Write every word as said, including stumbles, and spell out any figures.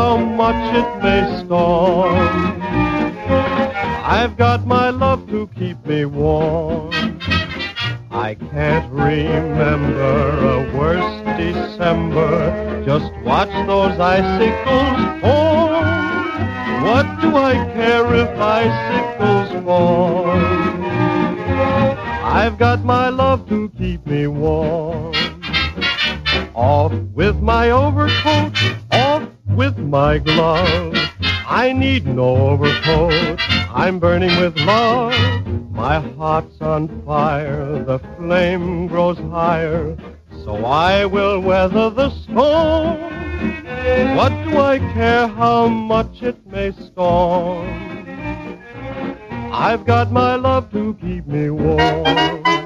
how much it may storm. I've got my love to keep me warm. I can't remember a worse December. Just watch those icicles form. What do I care if icicles fall? I've got my love to keep me warm. Off with my overcoat, off with my glove. I need no overcoat, I'm burning with love. My heart's on fire, the flame grows higher, so I will weather the storm. What do I care how much it may storm? I've got my love to keep me warm.